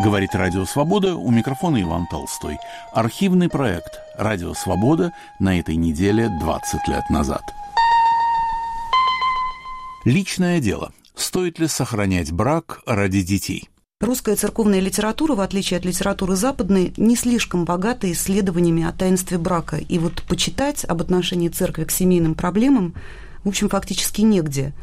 Говорит Радио Свобода, у микрофона Иван Толстой. Архивный проект «Радио Свобода» на этой неделе 20 лет назад. Личное дело. Стоит ли сохранять брак ради детей? Русская церковная литература, в отличие от литературы западной, не слишком богата исследованиями о таинстве брака. И вот почитать об отношении церкви к семейным проблемам, в общем, фактически негде.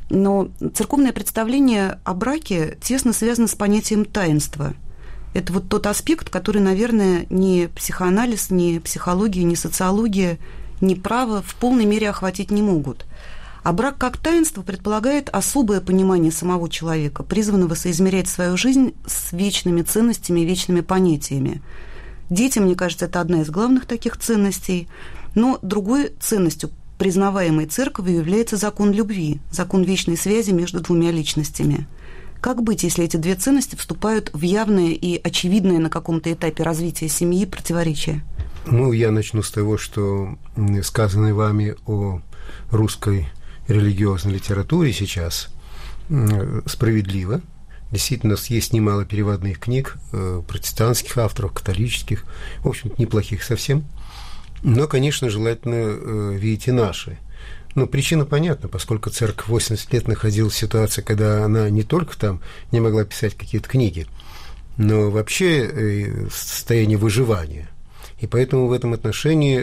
Но церковное представление о браке тесно связано с понятием таинства. Это вот тот аспект, который, наверное, ни психоанализ, ни психология, ни социология, ни право в полной мере охватить не могут. А брак как таинство предполагает особое понимание самого человека, призванного соизмерять свою жизнь с вечными ценностями и вечными понятиями. Дети, мне кажется, это одна из главных таких ценностей, но другой ценностью, признаваемой церковью, является закон любви, закон вечной связи между двумя личностями. Как быть, если эти две ценности вступают в явное и очевидное на каком-то этапе развития семьи противоречие? Я начну с того, что сказанное вами о русской религиозной литературе сейчас справедливо. Действительно, у нас есть немало переводных книг протестантских авторов, католических, в общем-то, неплохих совсем. Но, конечно, желательно видеть и наши. Но причина понятна, поскольку церковь 80 лет находилась в ситуации, когда она не только там не могла писать какие-то книги, но вообще в состоянии выживания. И поэтому в этом отношении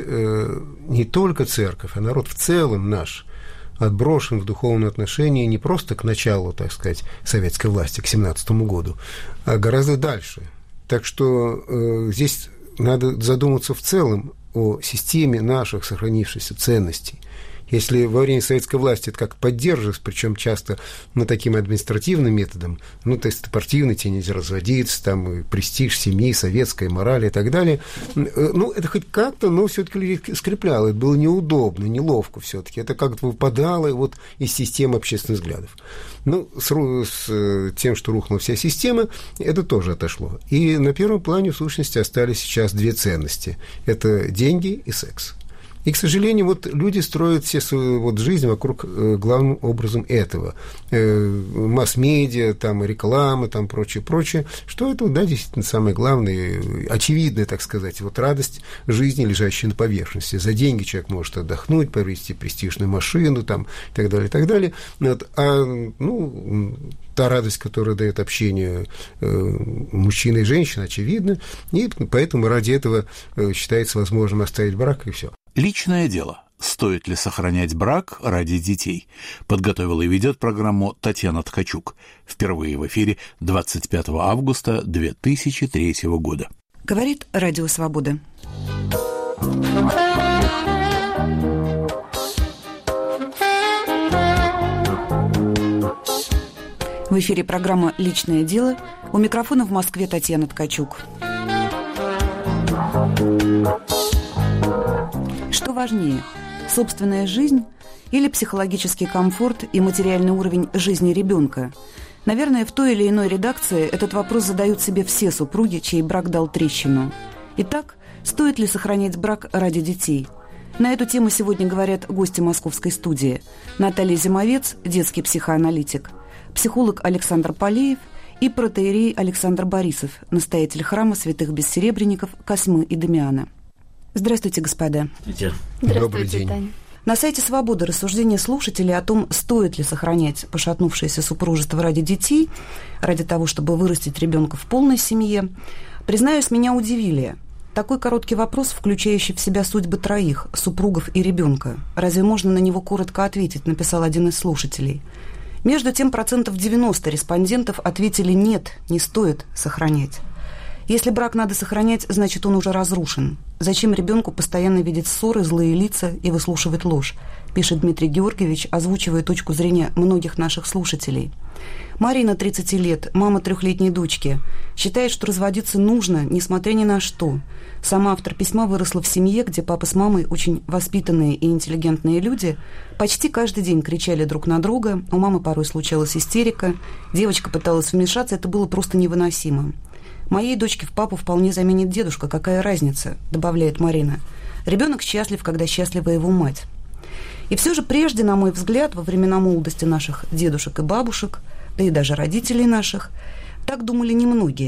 не только церковь, а народ в целом наш отброшен в духовном отношении не просто к началу, так сказать, советской власти, к 1917 году, а гораздо дальше. Так что здесь надо задуматься в целом о системе наших сохранившихся ценностей. Если во время советской власти это как поддерживалось, причем часто таким административным методом, то есть спортивный, тебе нельзя разводиться, там и престиж семьи, советская мораль и так далее, это хоть как-то, но все-таки скрепляло, это было неудобно, неловко все-таки, это как-то выпадало из системы общественных взглядов. С тем, что рухнула вся система, это тоже отошло. И на первом плане, в сущности, остались сейчас две ценности. Это деньги и секс. И, к сожалению, люди строят все свою жизнь вокруг главным образом этого. Масс-медиа, реклама, прочее, что это, действительно, самое главное, очевидное, так сказать, радость жизни, лежащая на поверхности. За деньги человек может отдохнуть, приобрести престижную машину, и так далее, и так далее. Та радость, которая дает общение мужчины и женщины, очевидна, и поэтому ради этого считается возможным оставить брак, и все. Личное дело. Стоит ли сохранять брак ради детей? Подготовила и ведет программу Татьяна Ткачук. Впервые в эфире 25 августа 2003 года. Говорит Радио Свобода. В эфире программа «Личное дело». У микрофона в Москве Татьяна Ткачук. Что важнее, собственная жизнь или психологический комфорт и материальный уровень жизни ребенка? Наверное, в той или иной редакции этот вопрос задают себе все супруги, чей брак дал трещину. Итак, стоит ли сохранять брак ради детей? На эту тему сегодня говорят гости московской студии. Наталья Зимовец, детский психоаналитик, психолог Александр Полеев и протоиерей Александр Борисов, настоятель храма святых бессеребренников Косьмы и Дамиана. Здравствуйте, господа. Здравствуйте. Добрый день. Таня. На сайте «Свобода» рассуждения слушателей о том, стоит ли сохранять пошатнувшееся супружество ради детей, ради того, чтобы вырастить ребенка в полной семье. Признаюсь, меня удивили. Такой короткий вопрос, включающий в себя судьбы троих, супругов и ребенка. Разве можно на него коротко ответить, написал один из слушателей. Между тем, 90% респондентов ответили «нет, не стоит сохранять». Если брак надо сохранять, значит, он уже разрушен. Зачем ребенку постоянно видеть ссоры, злые лица и выслушивать ложь? Пишет Дмитрий Георгиевич, озвучивая точку зрения многих наших слушателей. Марина, 30 лет, мама 3-летней дочки, считает, что разводиться нужно, несмотря ни на что. Сама автор письма выросла в семье, где папа с мамой, очень воспитанные и интеллигентные люди, почти каждый день кричали друг на друга, у мамы порой случалась истерика, девочка пыталась вмешаться, это было просто невыносимо. «Моей дочке в папу вполне заменит дедушка, какая разница», — добавляет Марина. «Ребенок счастлив, когда счастлива его мать». И все же прежде, на мой взгляд, во времена молодости наших дедушек и бабушек, да и даже родителей наших, так думали немногие.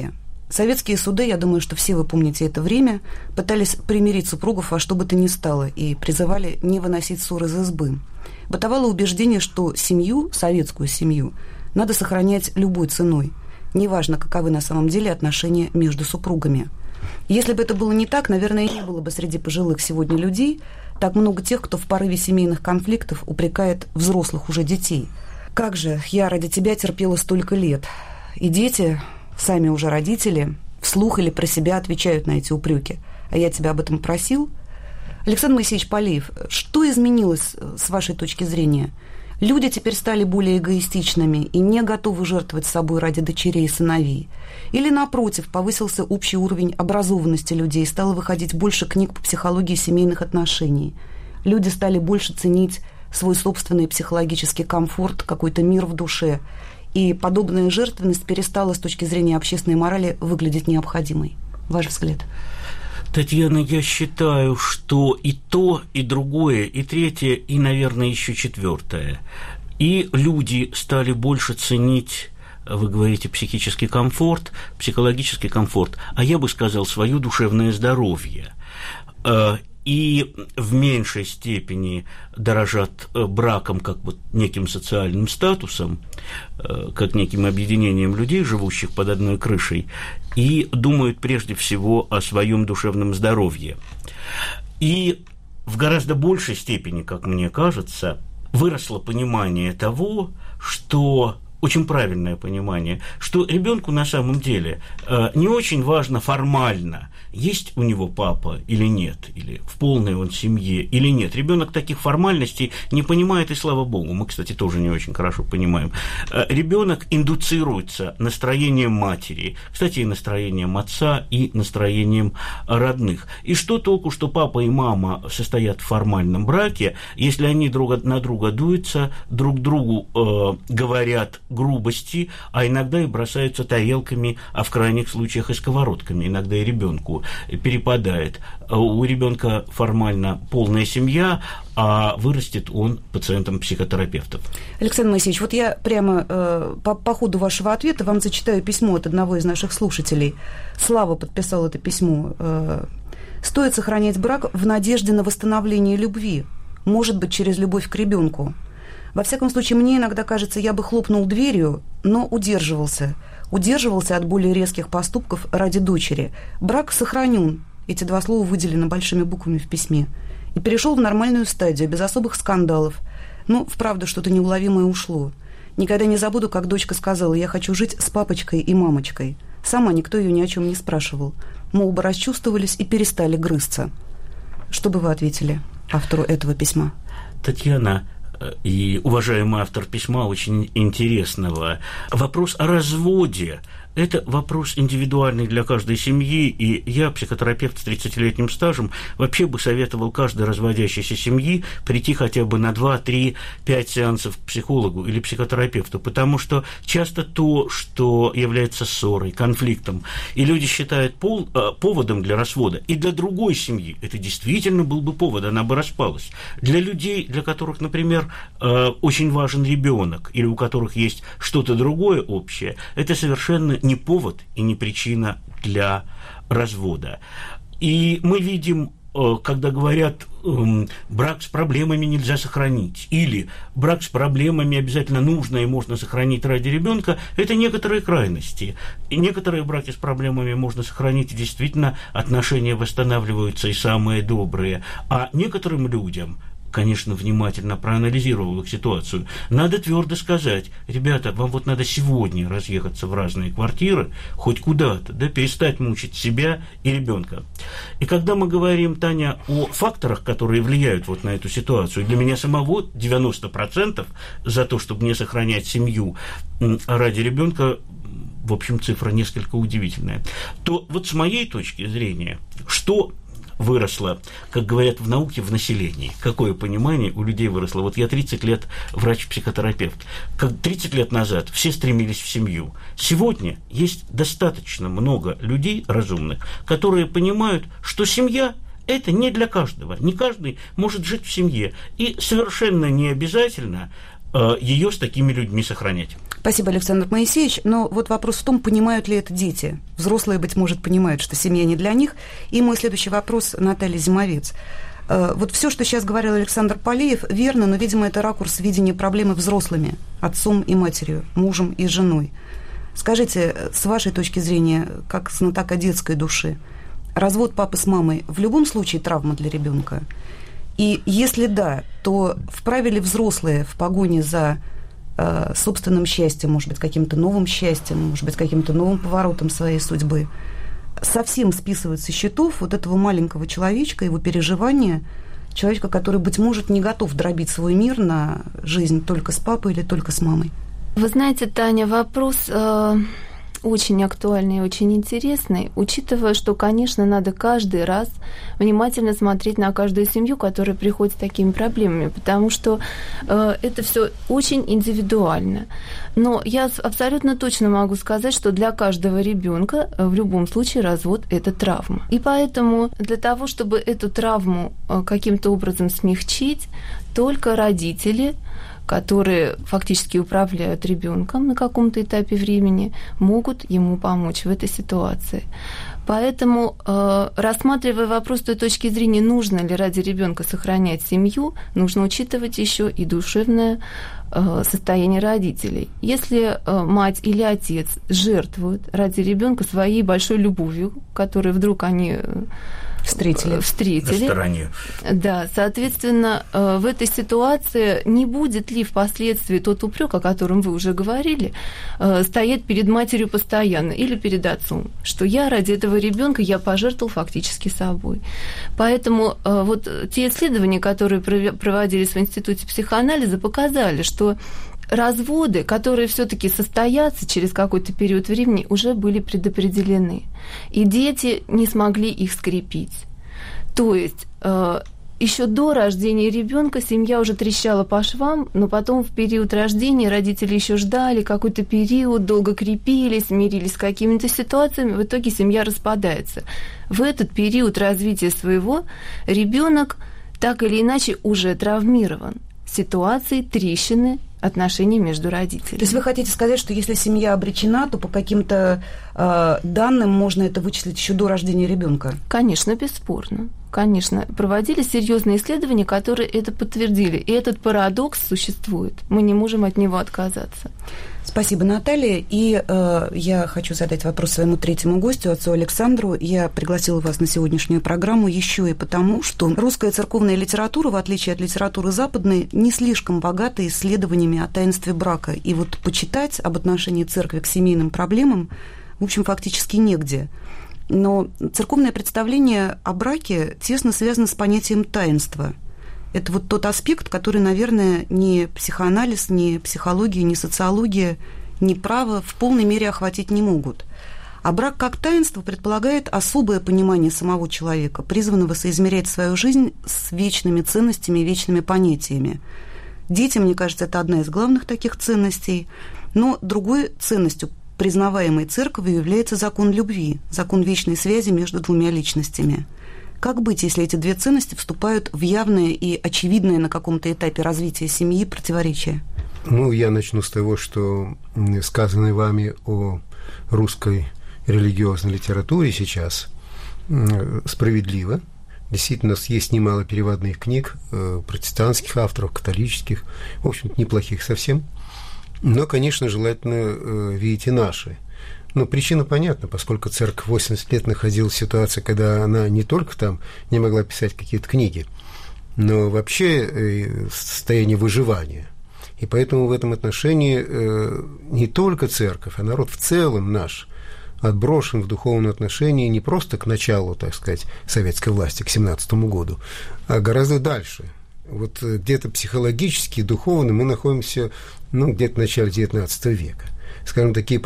Советские суды, я думаю, что все вы помните это время, пытались примирить супругов во что бы то ни стало и призывали не выносить ссор из избы. Бытовало убеждение, что семью, советскую семью, надо сохранять любой ценой, неважно, каковы на самом деле отношения между супругами. Если бы это было не так, наверное, не было бы среди пожилых сегодня людей так много тех, кто в порыве семейных конфликтов упрекает взрослых уже детей. Как же я ради тебя терпела столько лет? И дети, сами уже родители, вслух или про себя отвечают на эти упреки. А я тебя об этом просил? Александр Моисеевич Полеев, что изменилось с вашей точки зрения? Люди теперь стали более эгоистичными и не готовы жертвовать собой ради дочерей и сыновей? Или, напротив, повысился общий уровень образованности людей, стало выходить больше книг по психологии семейных отношений? Люди стали больше ценить свой собственный психологический комфорт, какой-то мир в душе, и подобная жертвенность перестала с точки зрения общественной морали выглядеть необходимой. Ваш взгляд? Татьяна, я считаю, что и то, и другое, и третье, и, наверное, еще четвертое. И люди стали больше ценить, вы говорите, психический комфорт, психологический комфорт, а я бы сказал, свое душевное здоровье. И в меньшей степени дорожат браком как вот неким социальным статусом, как неким объединением людей, живущих под одной крышей, и думают прежде всего о своем душевном здоровье. И в гораздо большей степени, как мне кажется, выросло понимание того, что... Очень правильное понимание, что ребенку на самом деле не очень важно формально, есть у него папа или нет, или в полной он семье или нет. Ребенок таких формальностей не понимает, и слава богу, мы, кстати, тоже не очень хорошо понимаем. Ребенок индуцируется настроением матери, кстати, и настроением отца, и настроением родных. И что толку, что папа и мама состоят в формальном браке, если они друг на друга дуются, друг другу говорят грубости, а иногда и бросаются тарелками, а в крайних случаях и сковородками. Иногда и ребенку перепадает. У ребенка формально полная семья, а вырастет он пациентом психотерапевтов. Александр Моисеевич, вот я прямо по ходу вашего ответа вам зачитаю письмо от одного из наших слушателей. Слава подписал это письмо. «Стоит сохранять брак в надежде на восстановление любви, может быть, через любовь к ребенку. Во всяком случае, мне иногда кажется, я бы хлопнул дверью, но удерживался от более резких поступков ради дочери. Брак сохранен». Эти два слова выделены большими буквами в письме. «И перешел в нормальную стадию, без особых скандалов. Но, вправду, что-то неуловимое ушло. Никогда не забуду, как дочка сказала: я хочу жить с папочкой и мамочкой. Сама никто ее ни о чем не спрашивал. Мы оба расчувствовались и перестали грызться». Что бы вы ответили автору этого письма? Татьяна и уважаемый автор письма очень интересного. Вопрос о разводе – это вопрос индивидуальный для каждой семьи, и я, психотерапевт с 30-летним стажем, вообще бы советовал каждой разводящейся семьи прийти хотя бы на 2, 3, 5 сеансов к психологу или психотерапевту, потому что часто то, что является ссорой, конфликтом, и люди считают поводом для развода, и для другой семьи это действительно был бы повод, она бы распалась. Для людей, для которых, например, очень важен ребенок, или у которых есть что-то другое общее, это совершенно не повод и не причина для развода. И мы видим, когда говорят, брак с проблемами нельзя сохранить, или брак с проблемами обязательно нужно и можно сохранить ради ребенка, это некоторые крайности. И некоторые браки с проблемами можно сохранить, и действительно отношения восстанавливаются и самые добрые. А некоторым людям, конечно, внимательно проанализировал их ситуацию, надо твердо сказать: ребята, вам вот надо сегодня разъехаться в разные квартиры, хоть куда-то, да, перестать мучить себя и ребенка. И когда мы говорим, Таня, о факторах, которые влияют вот на эту ситуацию, для меня самого 90% за то, чтобы не сохранять семью ради ребенка, в общем, цифра несколько удивительная, то вот с моей точки зрения, что выросло, как говорят в науке, в населении. Какое понимание у людей выросло? Вот я 30 лет врач-психотерапевт. Как 30 лет назад все стремились в семью. Сегодня есть достаточно много людей разумных, которые понимают, что семья – это не для каждого. Не каждый может жить в семье. И совершенно не обязательно ее с такими людьми сохранять. Спасибо, Александр Моисеевич. Но вот вопрос в том, понимают ли это дети. Взрослые, быть может, понимают, что семья не для них. И мой следующий вопрос Наталья Зимовец. Вот все, что сейчас говорил Александр Полеев, верно, но, видимо, это ракурс видения проблемы взрослыми, отцом и матерью, мужем и женой. Скажите, с вашей точки зрения, как знатока детской души, развод папы с мамой в любом случае травма для ребенка? И если да, то вправе ли взрослые в погоне за собственным счастьем, может быть, каким-то новым счастьем, может быть, каким-то новым поворотом своей судьбы, совсем списывать со счетов вот этого маленького человечка, его переживания, человечка, который, быть может, не готов дробить свой мир на жизнь только с папой или только с мамой? Вы знаете, Таня, вопрос очень актуальный и очень интересный, учитывая, что, конечно, надо каждый раз внимательно смотреть на каждую семью, которая приходит с такими проблемами, потому что это все очень индивидуально. Но я абсолютно точно могу сказать, что для каждого ребенка в любом случае развод – это травма. И поэтому для того, чтобы эту травму каким-то образом смягчить, только родители, которые фактически управляют ребенком на каком-то этапе времени, могут ему помочь в этой ситуации. Поэтому, рассматривая вопрос с той точки зрения, нужно ли ради ребенка сохранять семью, нужно учитывать еще и душевное состояние родителей. Если мать или отец жертвуют ради ребенка своей большой любовью, которую вдруг они встретили. На стороне. Да, соответственно, в этой ситуации не будет ли впоследствии тот упрек, о котором вы уже говорили, стоять перед матерью постоянно или перед отцом, что я ради этого ребенка я пожертвовал фактически собой. Поэтому вот те исследования, которые проводились в Институте психоанализа, показали, что разводы, которые все-таки состоятся через какой-то период времени, уже были предопределены. И дети не смогли их скрепить. То есть еще до рождения ребенка семья уже трещала по швам, но потом в период рождения родители еще ждали какой-то период, долго крепились, мирились с какими-то ситуациями, в итоге семья распадается. В этот период развития своего ребенок так или иначе уже травмирован ситуацией трещины отношений между родителями. То есть вы хотите сказать, что если семья обречена, то по каким-то данным можно это вычислить еще до рождения ребенка? Конечно, бесспорно. Конечно, проводились серьезные исследования, которые это подтвердили. И этот парадокс существует. Мы не можем от него отказаться. Спасибо, Наталья. И я хочу задать вопрос своему третьему гостю, отцу Александру. Я пригласила вас на сегодняшнюю программу еще и потому, что русская церковная литература, в отличие от литературы западной, не слишком богата исследованиями о таинстве брака. И вот почитать об отношении церкви к семейным проблемам, в общем, фактически негде. Но церковное представление о браке тесно связано с понятием таинства. Это вот тот аспект, который, наверное, ни психоанализ, ни психология, ни социология, ни право в полной мере охватить не могут. А брак как таинство предполагает особое понимание самого человека, призванного соизмерять свою жизнь с вечными ценностями и вечными понятиями. Дети, мне кажется, это одна из главных таких ценностей, но другой ценностью, признаваемой церковью, является закон любви, закон вечной связи между двумя личностями. Как быть, если эти две ценности вступают в явное и очевидное на каком-то этапе развития семьи противоречие? Ну, я начну с того, что сказанное вами о русской религиозной литературе сейчас справедливо. Действительно, у нас есть немало переводных книг протестантских авторов, католических, в общем-то, неплохих совсем. Но, конечно, желательно видеть и наши. Но причина понятна, поскольку церковь 80 лет находилась в ситуации, когда она не только там не могла писать какие-то книги, но вообще состояние выживания. И поэтому в этом отношении не только церковь, а народ в целом наш отброшен в духовном отношении не просто к началу, так сказать, советской власти, к 1917 году, а гораздо дальше. Вот где-то психологически, духовно мы находимся, где-то в начале XIX века. Скажем, такие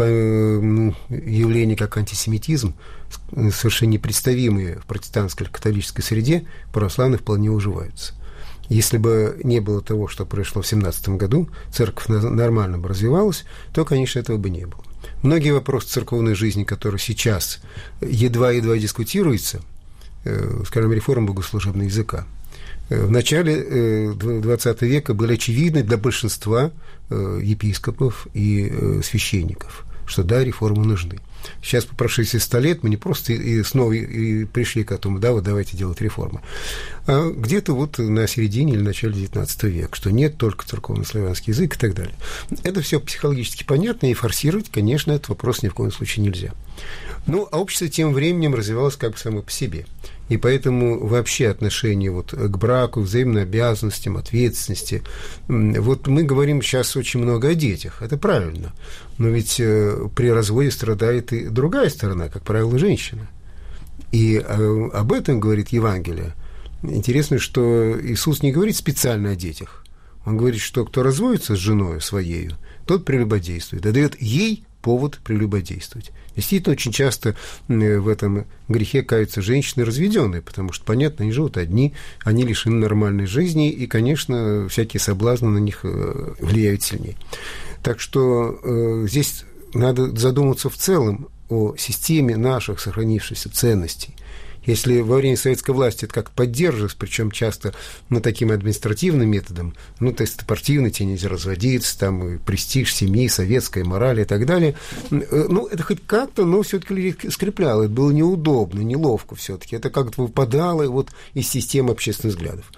явления, как антисемитизм, совершенно непредставимые в протестантской или католической среде, православные вполне уживаются. Если бы не было того, что произошло в 1917 году, церковь нормально бы развивалась, то, конечно, этого бы не было. Многие вопросы церковной жизни, которые сейчас едва-едва дискутируются, скажем, реформа богослужебного языка, В начале XX века были очевидны для большинства епископов и священников, что да, реформы нужны. Сейчас, по прошествии 100 лет, мы не просто снова пришли к этому, да, вот давайте делать реформы, а где-то вот на середине или начале XIX века, что нет только церковно-славянский язык и так далее. Это все психологически понятно, и форсировать, конечно, этот вопрос ни в коем случае нельзя. Ну, а общество тем временем развивалось как бы само по себе. И поэтому вообще отношение вот к браку, взаимным обязанностям, ответственности. Вот мы говорим сейчас очень много о детях, это правильно. Но ведь при разводе страдает и другая сторона, как правило, женщина. И об этом говорит Евангелие. Интересно, что Иисус не говорит специально о детях. Он говорит, что кто разводится с женой своею, тот прелюбодействует, и дает ей повод прелюбодействовать. Действительно, очень часто в этом грехе каются женщины разведенные, потому что, понятно, они живут одни, они лишены нормальной жизни, и, конечно, всякие соблазны на них влияют сильнее. Так что здесь надо задуматься в целом о системе наших сохранившихся ценностей. Если во время советской власти это как поддерживалось, причем часто таким административным методом, то есть спортивно тебе нельзя разводиться, там и престиж семьи, советская мораль и так далее, это хоть как-то, но все-таки скрепляло, это было неудобно, неловко все-таки, это как-то выпадало вот из системы общественных взглядов.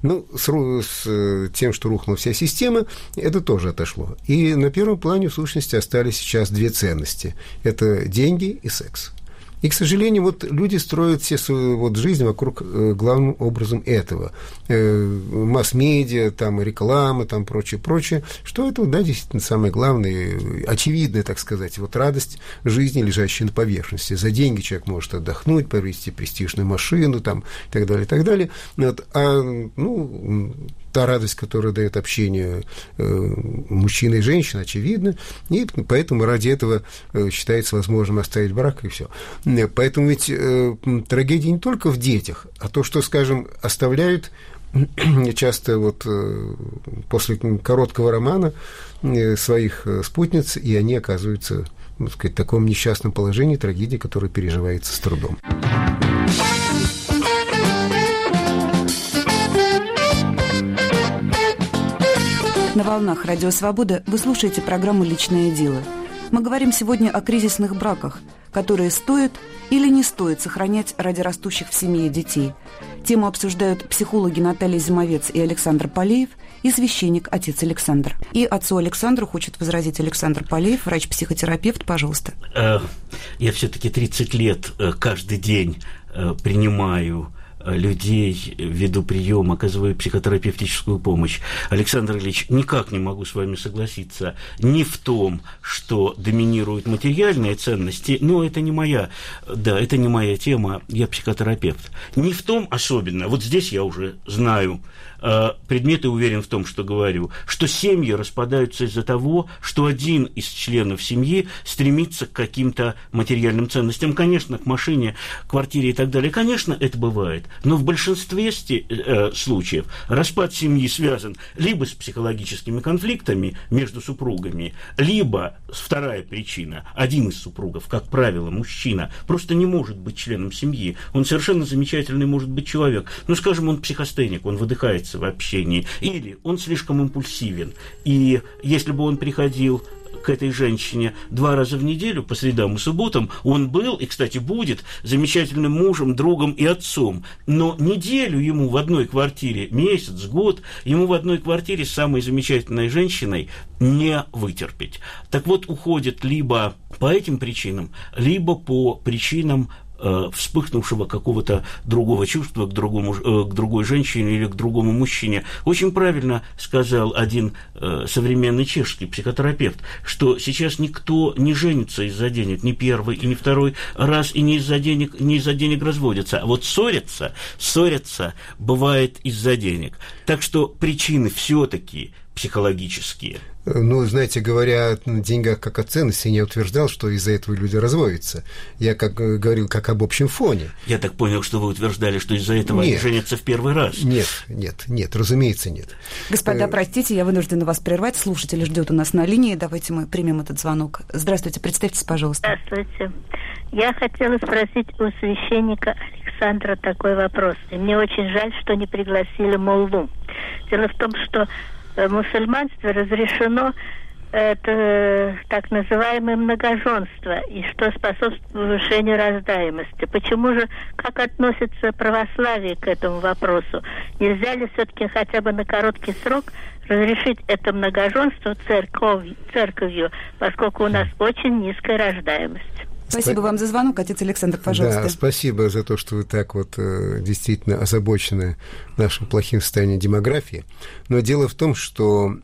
С тем, что рухнула вся система, это тоже отошло. И на первом плане, в сущности, остались сейчас две ценности. Это деньги и секс. И, к сожалению, вот люди строят все свою вот жизнь вокруг главным образом этого. Масс-медиа, там, реклама, там, прочее. Что это, да, действительно самое главное, очевидное, так сказать, вот радость жизни, лежащая на поверхности. За деньги человек может отдохнуть, приобрести престижную машину, там, и так далее, и так далее. Вот. Та радость, которая дает общение мужчины и женщины, очевидна, и поэтому ради этого считается возможным оставить брак, и все. Поэтому ведь трагедия не только в детях, а то, что, скажем, оставляют часто вот после короткого романа своих спутниц, и они оказываются, в таком несчастном положении, трагедии, которая переживается с трудом. На волнах Радио Свобода вы слушаете программу «Личное дело». Мы говорим сегодня о кризисных браках, которые стоит или не стоит сохранять ради растущих в семье детей. Тему обсуждают психологи Наталья Зимовец и Александр Полеев и священник отец Александр. И отцу Александру хочет возразить Александр Полеев, врач-психотерапевт, пожалуйста. Я все-таки 30 лет каждый день принимаю людей, веду прием, оказываю психотерапевтическую помощь. Александр Ильич, никак не могу с вами согласиться ни в том, что доминируют материальные ценности, но это не моя тема, я психотерапевт. Ни в том особенно, вот здесь я уже знаю предмет и уверен в том, что говорю, что семьи распадаются из-за того, что один из членов семьи стремится к каким-то материальным ценностям, конечно, к машине, квартире и так далее. Конечно, это бывает, но в большинстве случаев распад семьи связан либо с психологическими конфликтами между супругами, либо вторая причина, один из супругов, как правило, мужчина, просто не может быть членом семьи. Он совершенно замечательный может быть человек, скажем, он психостеник, он выдыхается в общении, или он слишком импульсивен, и если бы он приходил к этой женщине 2 раза в неделю, по средам и субботам, он был, и, кстати, будет замечательным мужем, другом и отцом. Но неделю ему в одной квартире, месяц, год, ему в одной квартире с самой замечательной женщиной не вытерпеть. Так вот, уходит либо по этим причинам, либо по причинам вспыхнувшего какого-то другого чувства к другой женщине или к другому мужчине. Очень правильно сказал один современный чешский психотерапевт, что сейчас никто не женится из-за денег, ни первый и ни второй раз, и не из-за денег разводятся. А вот ссорятся бывает из-за денег. Так что причины все-таки психологические Ну, знаете, говоря о деньгах как о ценности, я не утверждал, что из-за этого люди разводятся. Я говорил как об общем фоне. Я так понял, что вы утверждали, что из-за этого они женятся в первый раз. Нет, разумеется, нет. Господа, простите, я вынуждена вас прервать. Слушатель ждет у нас на линии. Давайте мы примем этот звонок. Здравствуйте, представьтесь, пожалуйста. Здравствуйте. Я хотела спросить у священника Александра такой вопрос. И мне очень жаль, что не пригласили молву. Дело в том, что в мусульманстве разрешено это так называемое многоженство, и что способствует повышению рождаемости. Почему же, как относится православие к этому вопросу? Нельзя ли все-таки хотя бы на короткий срок разрешить это многоженство церковью, поскольку у нас очень низкая рождаемость? Спасибо вам за звонок, отец Александр, пожалуйста. Да, спасибо за то, что вы так вот действительно озабочены нашим плохим состоянием демографии. Но дело в том, что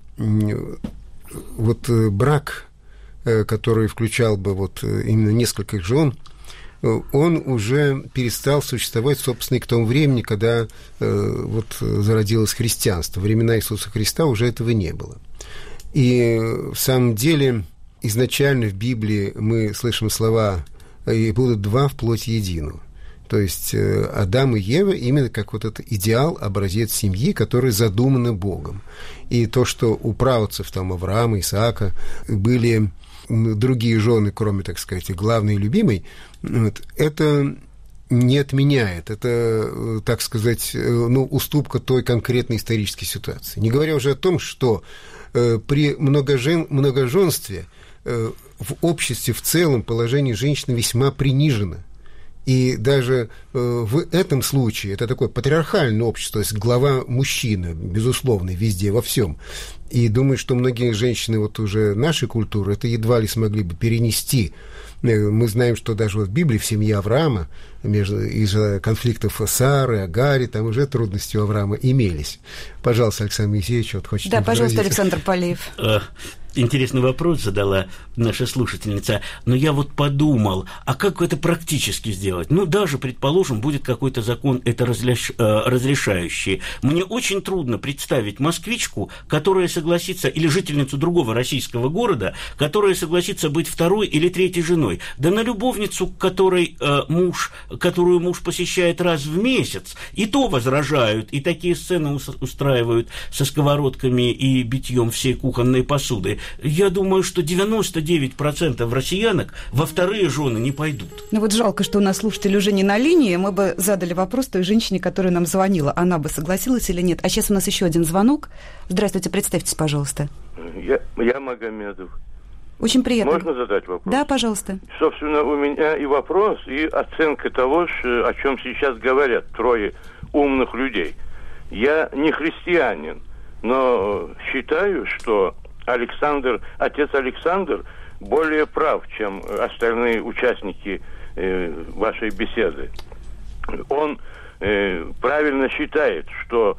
вот брак, который включал бы вот именно нескольких жен, он уже перестал существовать, собственно, и к тому времени, когда вот зародилось христианство. Во времена Иисуса Христа уже этого не было. И в самом деле изначально в Библии мы слышим слова «и будут два в плоти единую». То есть Адам и Ева именно как вот этот идеал, образец семьи, который задуман Богом. И то, что у праотцев там Авраама, Исаака были другие жены, кроме, так сказать, главной и любимой, вот, это не отменяет. Это, так сказать, уступка той конкретной исторической ситуации. Не говоря уже о том, что при многоженстве в обществе в целом положение женщины весьма принижено. И даже в этом случае это такое патриархальное общество, то есть глава мужчина, безусловно, везде, во всем. И думаю, что многие женщины вот уже нашей культуры это едва ли смогли бы перенести. Мы знаем, что даже вот в Библии в семье Авраама из-за конфликтов Сары, Агари, там уже трудности у Авраама имелись. Пожалуйста, Александр Моисеевич, вот хочет. Да, пожалуйста, Александр Полеев. Интересный вопрос задала наша слушательница, но я вот подумал, а как это практически сделать? Ну, даже, предположим, будет какой-то закон это разрешающий. Мне очень трудно представить москвичку, которая согласится, или жительницу другого российского города, которая согласится быть второй или третьей женой. Да на любовницу, которую муж посещает раз в месяц, и то возражают, и такие сцены устраивают со сковородками и битьем всей кухонной посуды. Я думаю, что 99% россиянок во вторые жены не пойдут. Ну вот жалко, что у нас слушатель уже не на линии. Мы бы задали вопрос той женщине, которая нам звонила. Она бы согласилась или нет? А сейчас у нас еще один звонок. Здравствуйте, представьтесь, пожалуйста. Я Магомедов. Очень приятно. Можно задать вопрос? Да, пожалуйста. Собственно, у меня и вопрос, и оценка того, о чем сейчас говорят трое умных людей. Я не христианин, но считаю, что отец Александр более прав, чем остальные участники вашей беседы. Он правильно считает, что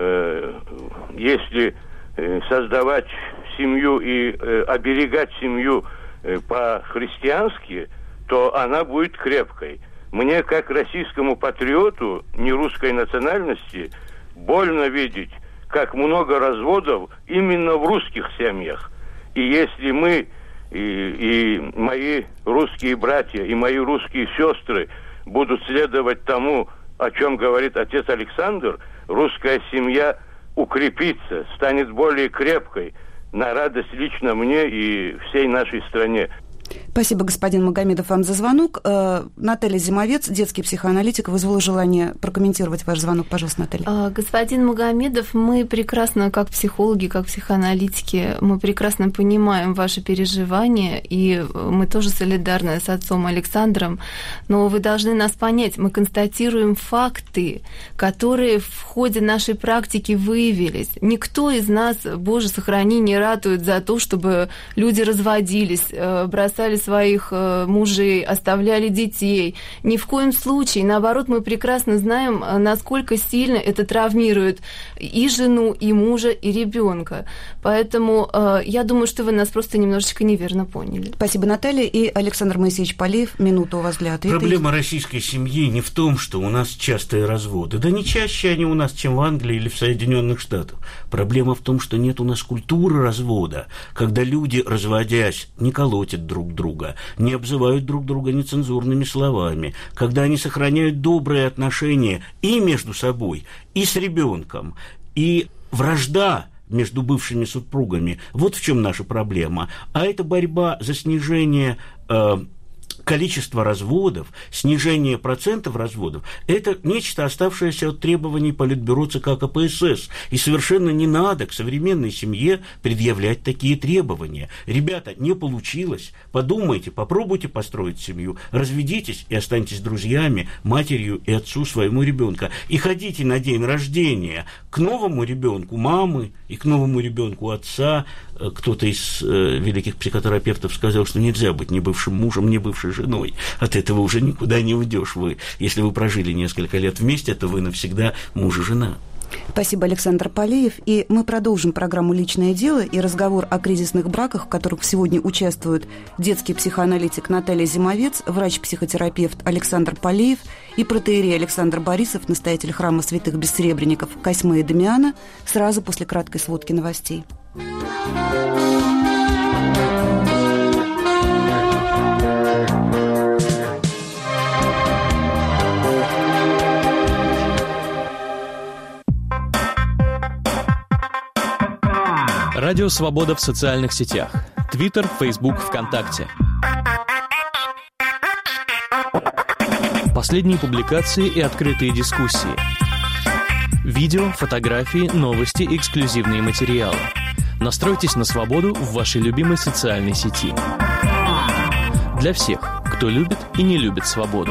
если создавать семью и оберегать семью по-христиански, то она будет крепкой. Мне, как российскому патриоту нерусской национальности, больно видеть, как много разводов именно в русских семьях. И если мы, и мои русские братья, и мои русские сестры будут следовать тому, о чем говорит отец Александр, русская семья укрепится, станет более крепкой, на радость лично мне и всей нашей стране. Спасибо, господин Магомедов, вам за звонок. Наталья Зимовец, детский психоаналитик, вызвала желание прокомментировать ваш звонок. Пожалуйста, Наталья. Господин Магомедов, мы прекрасно, как психологи, как психоаналитики, мы прекрасно понимаем ваши переживания, и мы тоже солидарны с отцом Александром, но вы должны нас понять, мы констатируем факты, которые в ходе нашей практики выявились. Никто из нас, Боже, сохрани, не ратует за то, чтобы люди разводились, бросали своих мужей, оставляли детей. Ни в коем случае. Наоборот, мы прекрасно знаем, насколько сильно это травмирует и жену, и мужа, и ребенка. Поэтому я думаю, что вы нас просто немножечко неверно поняли. Спасибо, Наталья. И Александр Моисеевич Полеев, минуту у вас для ответа. Проблема российской семьи не в том, что у нас частые разводы. Да не чаще они у нас, чем в Англии или в Соединенных Штатах. Проблема в том, что нет у нас культуры развода, когда люди, разводясь, не колотят друг друга, не обзывают друг друга нецензурными словами, когда они сохраняют добрые отношения и между собой, и с ребенком, и вражда между бывшими супругами. Вот в чем наша проблема. А это борьба за снижение количество разводов, снижение процентов разводов – это нечто, оставшееся от требований Политбюро ЦК КПСС. И совершенно не надо к современной семье предъявлять такие требования. Ребята, не получилось. Подумайте, попробуйте построить семью, разведитесь и останьтесь друзьями, матерью и отцу своему ребенка. И ходите на день рождения к новому ребенку мамы и к новому ребенку отца. Кто-то из великих психотерапевтов сказал, что нельзя быть ни бывшим мужем, ни бывшей женой. От этого уже никуда не уйдешь. Если вы прожили несколько лет вместе, то вы навсегда муж и жена. Спасибо, Александр Полеев. И мы продолжим программу «Личное дело» и разговор о кризисных браках, в которых сегодня участвуют детский психоаналитик Наталья Зимовец, врач-психотерапевт Александр Полеев и протоиерей Александр Борисов, настоятель храма святых бессребренников Косьмы и Дамиана, сразу после краткой сводки новостей. Радио «Свобода» в социальных сетях. Твиттер, Фейсбук, ВКонтакте. Последние публикации и открытые дискуссии. Видео, фотографии, новости, эксклюзивные материалы. Настройтесь на свободу в вашей любимой социальной сети. Для всех, кто любит и не любит свободу.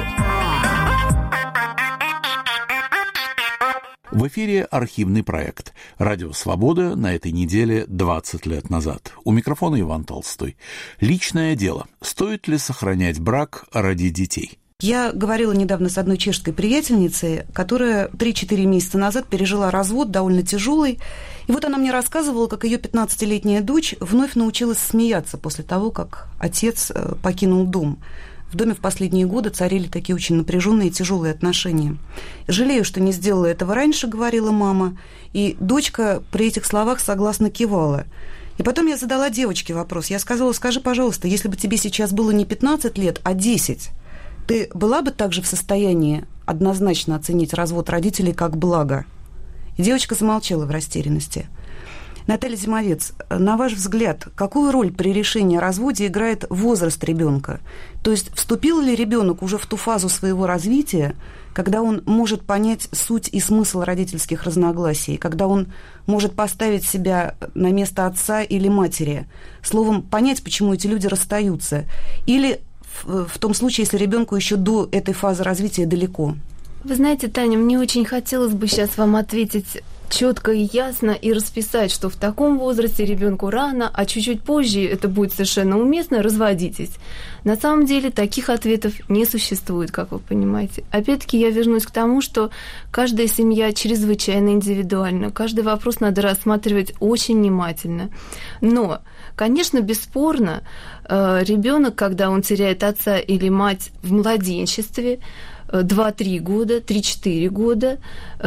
В эфире архивный проект «Радио Свобода» на этой неделе 20 лет назад. У микрофона Иван Толстой. Личное дело. Стоит ли сохранять брак ради детей? Я говорила недавно с одной чешской приятельницей, которая 3-4 месяца назад пережила развод довольно тяжелый. И вот она мне рассказывала, как ее 15-летняя дочь вновь научилась смеяться после того, как отец покинул дом. В доме в последние годы царили такие очень напряженные и тяжелые отношения. «Жалею, что не сделала этого раньше», — говорила мама. И дочка при этих словах согласно кивала. И потом я задала девочке вопрос. Я сказала: скажи, пожалуйста, если бы тебе сейчас было не 15 лет, а 10, ты была бы также в состоянии однозначно оценить развод родителей как благо? И девочка замолчала в растерянности. Наталья Зимовец, на ваш взгляд, какую роль при решении о разводе играет возраст ребенка? То есть вступил ли ребенок уже в ту фазу своего развития, когда он может понять суть и смысл родительских разногласий, когда он может поставить себя на место отца или матери, словом, понять, почему эти люди расстаются? Или в том случае, если ребенку еще до этой фазы развития далеко? Вы знаете, Таня, мне очень хотелось бы сейчас вам ответить четко и ясно и расписать, что в таком возрасте ребенку рано, а чуть-чуть позже это будет совершенно уместно, разводитесь. На самом деле таких ответов не существует, как вы понимаете. Опять-таки я вернусь к тому, что каждая семья чрезвычайно индивидуальна, каждый вопрос надо рассматривать очень внимательно. Но, конечно, бесспорно, ребенок, когда он теряет отца или мать в младенчестве, 2-3 года, 3-4 года,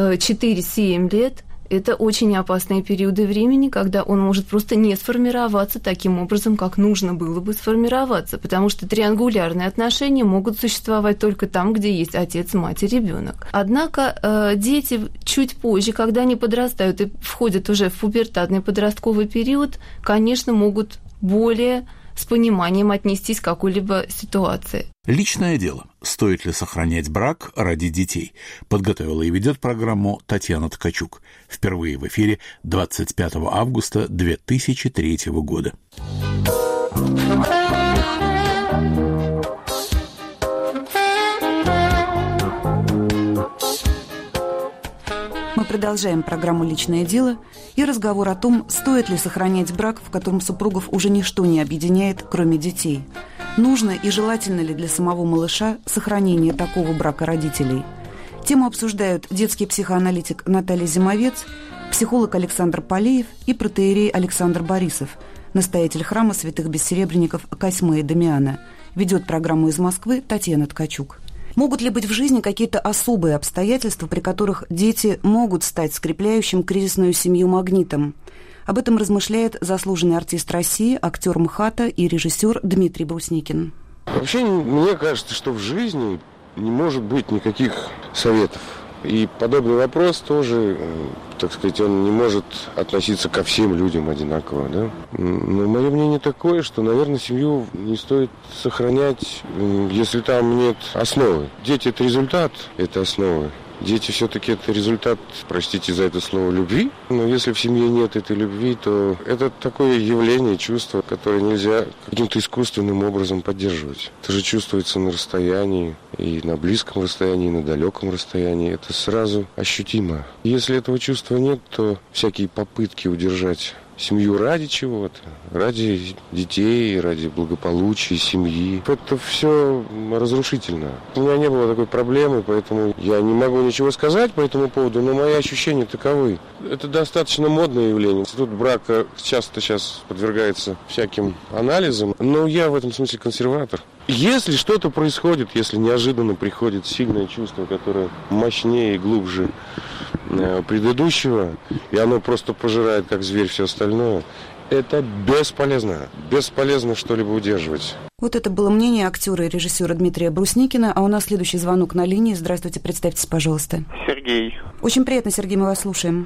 4-7 лет – это очень опасные периоды времени, когда он может просто не сформироваться таким образом, как нужно было бы сформироваться, потому что триангулярные отношения могут существовать только там, где есть отец, мать и ребенок. Однако дети чуть позже, когда они подрастают и входят уже в пубертатный подростковый период, конечно, могут более с пониманием отнестись к какой-либо ситуации. Личное дело. Стоит ли сохранять брак ради детей? Подготовила и ведет программу Татьяна Ткачук. Впервые в эфире 25 августа 2003 года. Мы продолжаем программу «Личное дело» и разговор о том, стоит ли сохранять брак, в котором супругов уже ничто не объединяет, кроме детей. Нужно и желательно ли для самого малыша сохранение такого брака родителей? Тему обсуждают детский психоаналитик Наталья Зимовец, психолог Александр Полеев и протоиерей Александр Борисов, настоятель храма святых бессеребренников Косьмы и Дамиана. Ведет программу из Москвы Татьяна Ткачук. Могут ли быть в жизни какие-то особые обстоятельства, при которых дети могут стать скрепляющим кризисную семью магнитом? Об этом размышляет заслуженный артист России, актер МХАТа и режиссер Дмитрий Брусникин. Вообще, мне кажется, что в жизни не может быть никаких советов. И подобный вопрос тоже, так сказать, он не может относиться ко всем людям одинаково, да? Но мое мнение такое, что, наверное, семью не стоит сохранять, если там нет основы. Дети – это результат этой основы. Дети все-таки это результат, простите за это слово, любви. Но если в семье нет этой любви, то это такое явление, чувство, которое нельзя каким-то искусственным образом поддерживать. Это же чувствуется на расстоянии, и на близком расстоянии, и на далеком расстоянии. Это сразу ощутимо. Если этого чувства нет, то всякие попытки удержать семью ради чего-то, ради детей, ради благополучия семьи. Это все разрушительно. У меня не было такой проблемы, поэтому я не могу ничего сказать по этому поводу, но мои ощущения таковы. Это достаточно модное явление. Институт брака часто сейчас подвергается всяким анализам, но я в этом смысле консерватор. Если что-то происходит, если неожиданно приходит сильное чувство, которое мощнее и глубже предыдущего, и оно просто пожирает, как зверь, все остальное, это бесполезно. Бесполезно что-либо удерживать. Вот это было мнение актера и режиссера Дмитрия Брусникина. А у нас следующий звонок на линии. Здравствуйте, представьтесь, пожалуйста. Сергей. Очень приятно, Сергей, мы вас слушаем.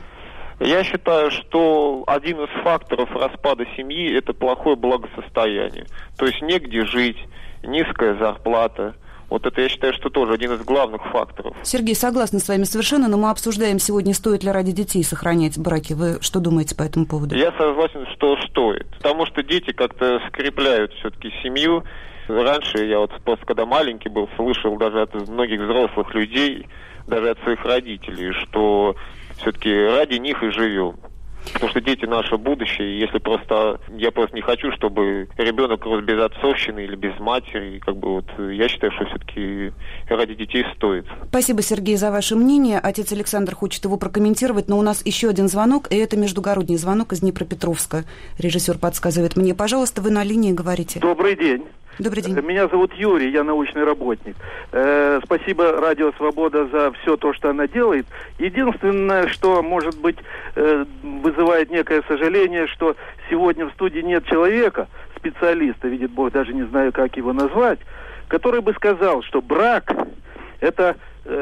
Я считаю, что один из факторов распада семьи – это плохое благосостояние. То есть негде жить, низкая зарплата. Вот это, я считаю, что тоже один из главных факторов. Сергей, согласна с вами совершенно, но мы обсуждаем сегодня, стоит ли ради детей сохранять браки. Вы что думаете по этому поводу? Я согласен, что стоит. Потому что дети как-то скрепляют все-таки семью. Раньше я вот просто когда маленький был, слышал даже от многих взрослых людей, даже от своих родителей, что все-таки ради них и живем. Потому что дети наше будущее, и если я просто не хочу, чтобы ребенок рос без отцовщины или без матери, я считаю, что все-таки ради детей стоит. Спасибо, Сергей, за ваше мнение. Отец Александр хочет его прокомментировать, но у нас еще один звонок, и это междугородний звонок из Днепропетровска. Режиссер подсказывает мне. Пожалуйста, вы на линии говорите. Добрый день. Добрый день. Меня зовут Юрий, я научный работник. Спасибо Радио Свобода за все то, что она делает. Единственное, что, может быть, вызывает некое сожаление, что сегодня в студии нет человека, специалиста, видит Бог, даже не знаю, как его назвать, который бы сказал, что брак – это,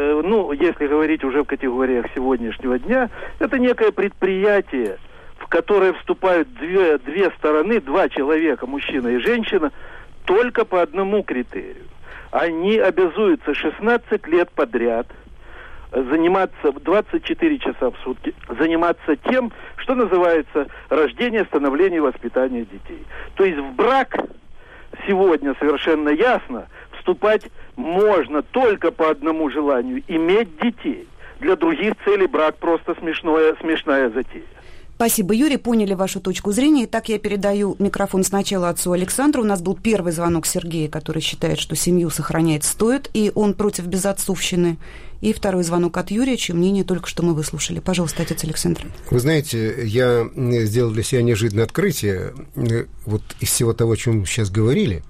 если говорить уже в категориях сегодняшнего дня, это некое предприятие, в которое вступают две стороны, два человека, мужчина и женщина, только по одному критерию. Они обязуются 16 лет подряд заниматься 24 часа в сутки, заниматься тем, что называется рождение, становление и воспитание детей. То есть в брак сегодня совершенно ясно вступать можно только по одному желанию – иметь детей. Для других целей брак просто смешная затея. Спасибо, Юрий, поняли вашу точку зрения. Итак, я передаю микрофон сначала отцу Александру. У нас был первый звонок Сергея, который считает, что семью сохранять стоит, и он против безотцовщины. И второй звонок от Юрия, чье мнение только что мы выслушали. Пожалуйста, отец Александр. Вы знаете, я сделал для себя неожиданное открытие, вот из всего того, о чем мы сейчас говорили,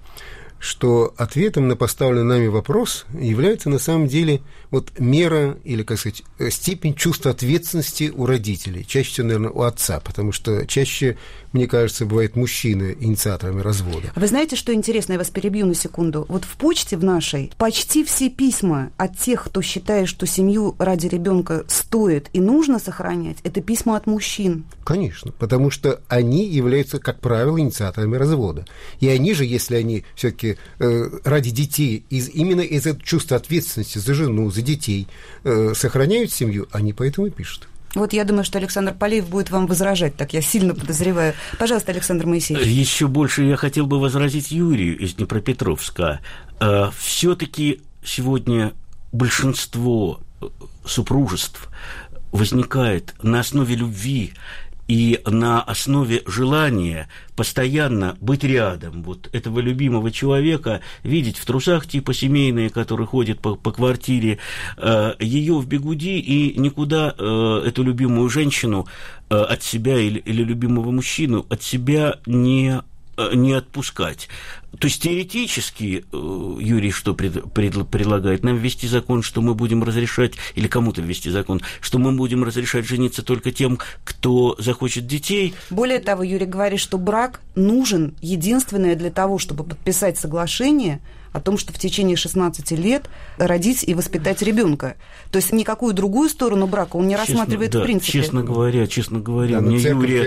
что ответом на поставленный нами вопрос является на самом деле вот мера или, как сказать, степень чувства ответственности у родителей. Чаще всего, наверное, у отца, потому что чаще, мне кажется, бывают мужчины инициаторами развода. Вы знаете, что интересно? Я вас перебью на секунду. Вот в почте в нашей почти все письма от тех, кто считает, что семью ради ребенка стоит и нужно сохранять, это письма от мужчин. Конечно, потому что они являются, как правило, инициаторами развода. И они же, если они все-таки ради детей, именно из этого чувства ответственности за жену, за детей, сохраняют семью, они поэтому и пишут. Вот я думаю, что Александр Полеев будет вам возражать, так я сильно подозреваю. Пожалуйста, Александр Моисеевич. Еще больше я хотел бы возразить Юрию из Днепропетровска. Все-таки сегодня большинство супружеств возникает на основе любви, и на основе желания постоянно быть рядом вот этого любимого человека, видеть в трусах типа семейные, которые ходят по квартире, ее в бигуди, и никуда эту любимую женщину от себя или любимого мужчину от себя не отпускать. То есть теоретически Юрий что предлагает? Нам ввести закон, что мы будем разрешать, или кому-то ввести закон, что мы будем разрешать жениться только тем, кто захочет детей. Более того, Юрий говорит, что брак нужен единственное для того, чтобы подписать соглашение о том, что в течение 16 лет родить и воспитать ребенка. То есть никакую другую сторону брака он не рассматривает в принципе. Честно говоря, да, мне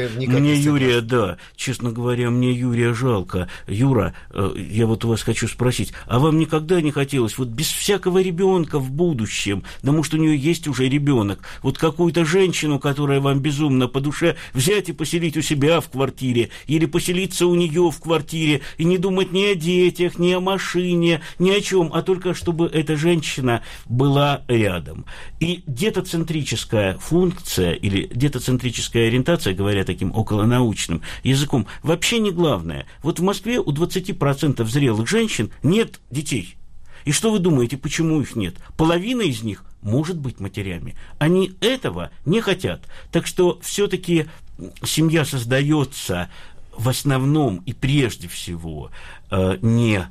Юрия жалко. Юра, я вот у вас хочу спросить, а вам никогда не хотелось вот без всякого ребенка в будущем, потому что у нее есть уже ребенок, вот какую-то женщину, которая вам безумно по душе, взять и поселить у себя в квартире, или поселиться у нее в квартире, и не думать ни о детях, ни о машине, ни о чем, а только чтобы эта женщина была рядом. И детоцентрическая функция или детоцентрическая ориентация, говоря таким околонаучным языком, вообще не главное. Вот в Москве у 20% зрелых женщин нет детей. И что вы думаете, почему их нет? Половина из них может быть матерями. Они этого не хотят. Так что все-таки семья создается в основном и прежде всего не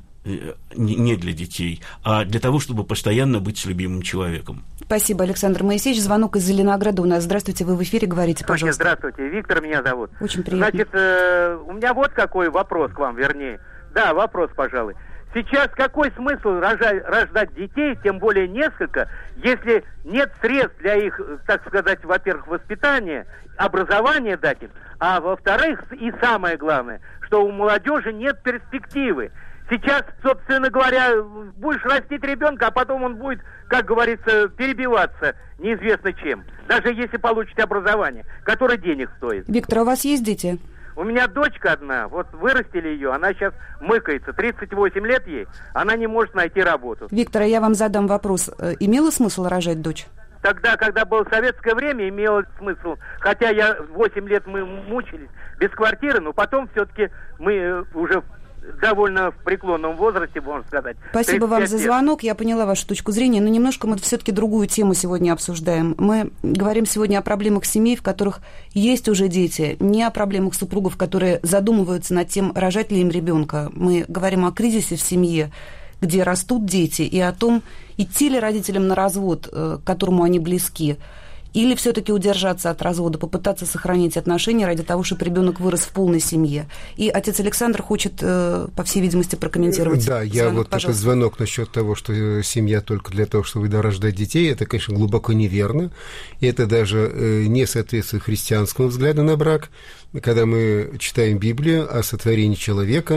для детей, а для того, чтобы постоянно быть с любимым человеком. Спасибо, Александр Моисеевич. Звонок из Зеленограда у нас. Здравствуйте, вы в эфире, говорите, пожалуйста. Здравствуйте, Виктор меня зовут. Очень приятно. Значит, у меня вот какой вопрос к вам, вернее. Да, вопрос, пожалуй. Сейчас какой смысл рождать детей, тем более несколько, если нет средств для их, так сказать, во-первых, воспитания, образования дать им, а во-вторых, и самое главное, что у молодежи нет перспективы. Сейчас, собственно говоря, будешь растить ребенка, а потом он будет, как говорится, перебиваться неизвестно чем. Даже если получите образование, которое денег стоит. Виктор, а у вас есть дети? У меня дочка одна, вот вырастили ее, она сейчас мыкается, 38 лет ей, она не может найти работу. Виктор, а я вам задам вопрос. Имело смысл рожать дочь? Тогда, когда было советское время, имело смысл. Хотя 8 лет мы мучились без квартиры, но потом все-таки мы уже довольно в преклонном возрасте, можно сказать. Спасибо вам за звонок, я поняла вашу точку зрения, но немножко мы все-таки другую тему сегодня обсуждаем. Мы говорим сегодня о проблемах семей, в которых есть уже дети, не о проблемах супругов, которые задумываются над тем, рожать ли им ребенка. Мы говорим о кризисе в семье, где растут дети, и о том, идти ли родителям на развод, к которому они близки, или все-таки удержаться от развода, попытаться сохранить отношения ради того, чтобы ребенок вырос в полной семье. И отец Александр хочет, по всей видимости, прокомментировать. Да, я вот пожалуйста. Этот звонок насчет того, что семья только для того, чтобы рождать детей, это, конечно, глубоко неверно. И это даже не соответствует христианскому взгляду на брак. Когда мы читаем Библию о сотворении человека,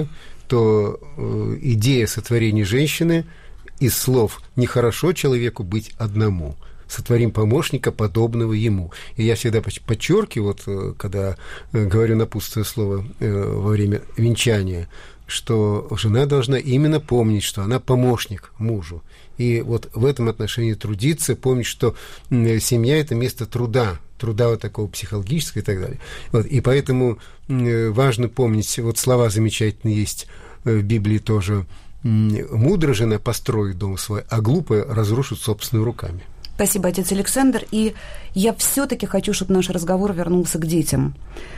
то идея сотворения женщины из слов «нехорошо человеку быть одному». Сотворим помощника, подобного ему. И я всегда подчеркиваю, вот, когда говорю напутственное слово во время венчания, что жена должна именно помнить, что она помощник мужу. И вот в этом отношении трудиться, помнить, что семья – это место труда вот такого психологического и так далее. Вот, и поэтому важно помнить, вот слова замечательные есть в Библии тоже: «Мудрая жена построит дом свой, а глупая разрушит собственными руками». Спасибо, отец Александр. И я все-таки хочу, чтобы наш разговор вернулся к детям.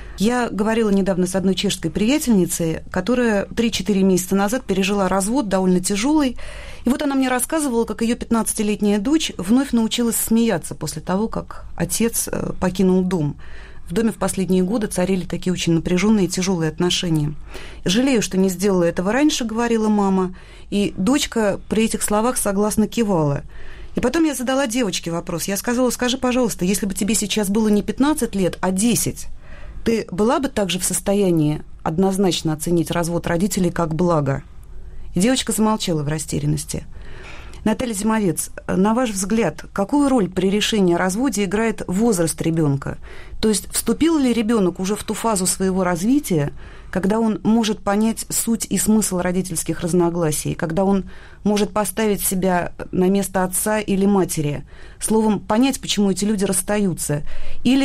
Я говорила недавно с одной чешской приятельницей, которая 3-4 месяца назад пережила развод довольно тяжелый. И вот она мне рассказывала, как ее 15-летняя дочь вновь научилась смеяться после того, как отец покинул дом. В доме в последние годы царили такие очень напряженные и тяжелые отношения. «Жалею, что не сделала этого раньше», — говорила мама. И дочка при этих словах согласно кивала. И потом я задала девочке вопрос. Я сказала: скажи, пожалуйста, если бы тебе сейчас было не 15 лет, а 10, ты была бы также в состоянии однозначно оценить развод родителей как благо? И девочка замолчала в растерянности. Наталья Зимовец, на ваш взгляд, какую роль при решении о разводе играет возраст ребенка? То есть вступил ли ребенок уже в ту фазу своего развития, когда он может понять суть и смысл родительских разногласий, когда он может поставить себя на место отца или матери, словом, понять, почему эти люди расстаются? Или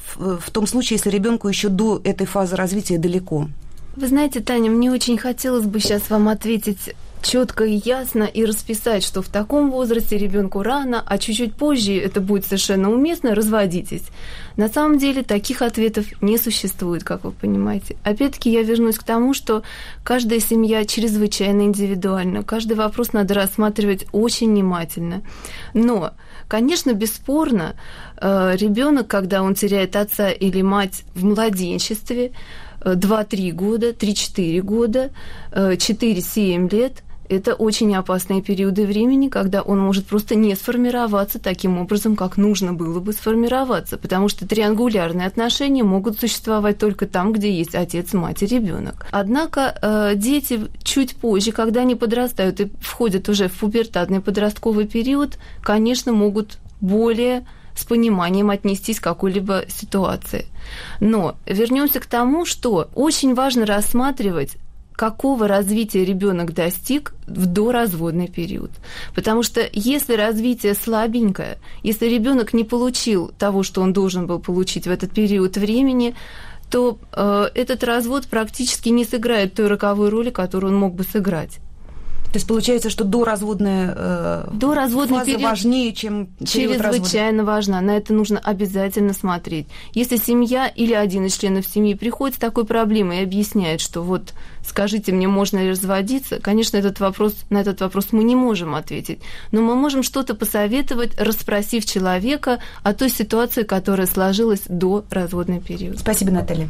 в том случае, если ребенку еще до этой фазы развития далеко? Вы знаете, Таня, мне очень хотелось бы сейчас вам ответить четко и ясно и расписать, что в таком возрасте ребенку рано, а чуть-чуть позже это будет совершенно уместно, разводитесь. На самом деле таких ответов не существует, как вы понимаете. Опять-таки я вернусь к тому, что каждая семья чрезвычайно индивидуальна, каждый вопрос надо рассматривать очень внимательно. Но, конечно, бесспорно, ребенок, когда он теряет отца или мать в младенчестве, 2-3 года, 3-4 года, 4-7 лет – это очень опасные периоды времени, когда он может просто не сформироваться таким образом, как нужно было бы сформироваться, потому что триангулярные отношения могут существовать только там, где есть отец, мать и ребенок. Однако дети чуть позже, когда они подрастают и входят уже в пубертатный подростковый период, конечно, могут более с пониманием отнестись к какой-либо ситуации. Но вернемся к тому, что очень важно рассматривать, какого развития ребенок достиг в доразводный период. Потому что если развитие слабенькое, если ребенок не получил того, что он должен был получить в этот период времени, то этот развод практически не сыграет той роковой роли, которую он мог бы сыграть. То есть получается, что доразводная фаза период важнее, чем период чрезвычайно развода. важна. На это нужно обязательно смотреть. Если семья или один из членов семьи приходит с такой проблемой и объясняет, что вот скажите мне, можно ли разводиться, конечно, на этот вопрос мы не можем ответить. Но мы можем что-то посоветовать, расспросив человека о той ситуации, которая сложилась до разводного периода. Спасибо, Наталья.